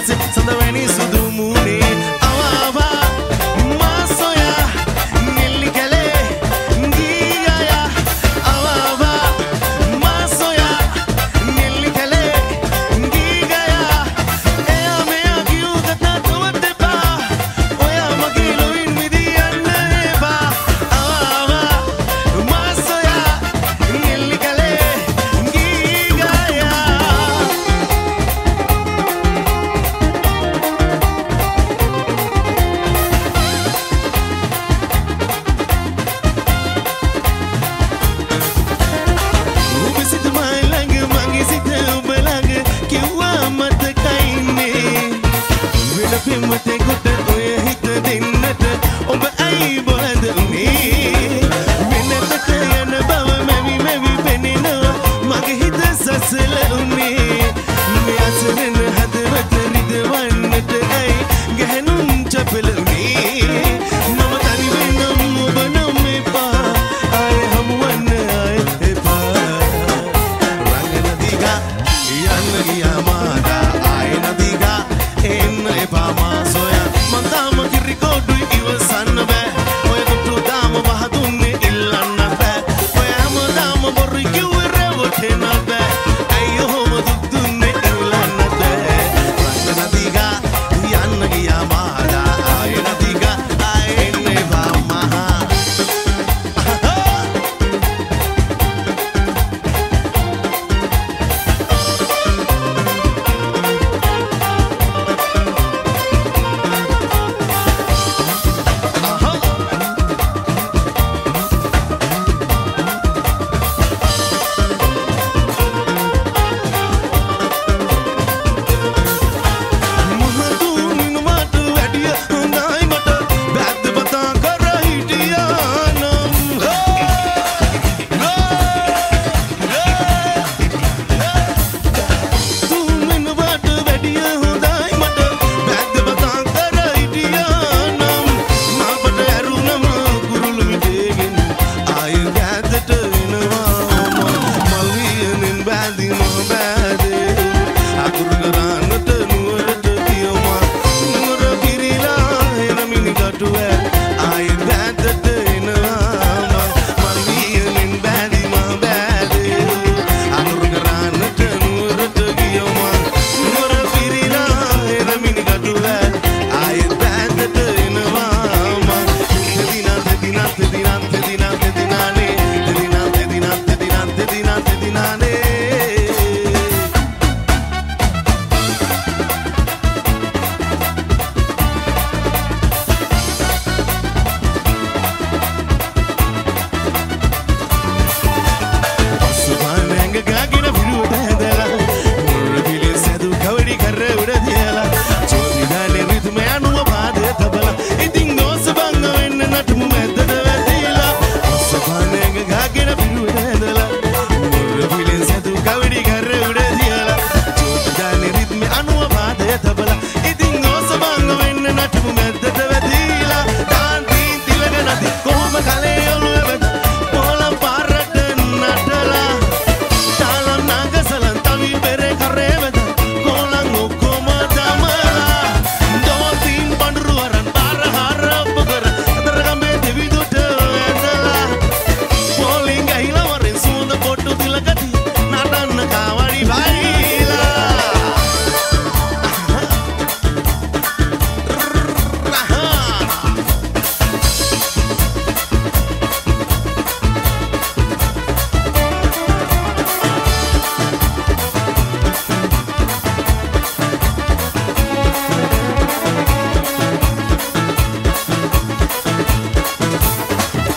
පස්සේ සඳවැනි සුදු මූණේ අවාවා මාසොයා නිල්ලි කැලේ ගියා අවාවා මාසොයා නිල්ලි කැලේ ගියා එයා මෙයා කිව්වකට තවත් එපා ඔයා මගේ ලොවින් මිදියන්න එපා අවාවා මාසොයා නිල්ලි කැලේ පිම්මතේ කොට ඔය හිත දෙන්නට ඔබ ඇයි බොලද උනේ වෙනතට යන බව මැවි මැවි පෙනෙනවා මගේ හිත සසල උනේ මේ අසරණ හදවත රිදවන්නට ඇයි ගැහණුම් චපල උනේ මම තනි වෙනම් ඔබ නම් එපා ආය හමුවන්න ආය එපා රංගන දිගා යන්න ගියා මාදා ආය නදිගා එන්න එපා මාසොයා මං තාම කිරිකොඩුයි ඉවසන්න බෑ ඔය දුටු දාම වහ දුන්නේ ඉල්ලන්න බෑ ඔය හැමදාම බොරු කිව්වේ රැවටෙන්න බෑ ඇයි ඔහොම දුක් දුන්නේ ඉල්ලන්න බෑ රංගන දිගා යන්න ගියා මාදා ආය නදිගා ආය එන්න එපා මහා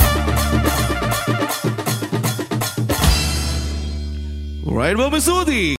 Right, Bobby Sudi.